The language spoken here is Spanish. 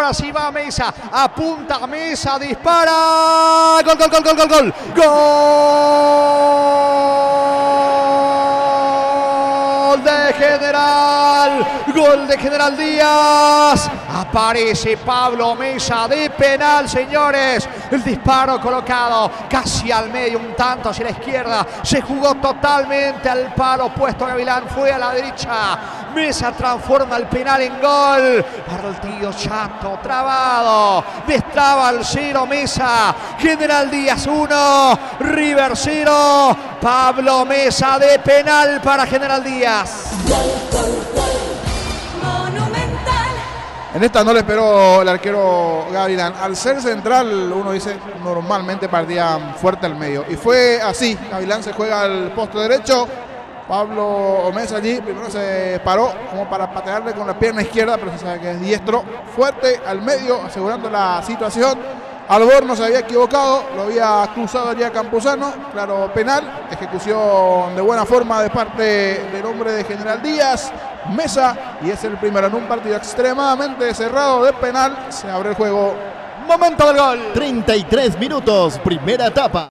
ahora sí va Mesa, apunta a Mesa, dispara, gol, gol, gol, gol, gol, gol, gol de General, gol de General Díaz, aparece Pablo Mesa de penal, señores, el disparo colocado casi al medio, un tanto hacia la izquierda, se jugó totalmente al palo opuesto, Gavilán fue a la derecha, Mesa transforma el penal en gol, para el tío Chato, trabado, destraba al 0 Mesa, General Díaz 1, River 0, Pablo Mesa de penal para General Díaz. En esta no le esperó el arquero Gavilán. Al ser central, uno dice, normalmente partían fuerte al medio. Y fue así. Gavilán se juega al poste derecho. Pablo Mesa allí primero se paró como para patearle con la pierna izquierda, pero se sabe que es diestro. Fuerte al medio, asegurando la situación. Alborno se había equivocado, lo había cruzado allí a Campuzano. Claro, penal. Ejecución de buena forma de parte del hombre de General Díaz. Mesa, y es el primero en un partido extremadamente cerrado de penal. Se abre el juego. Momento del gol. 33 minutos, primera etapa.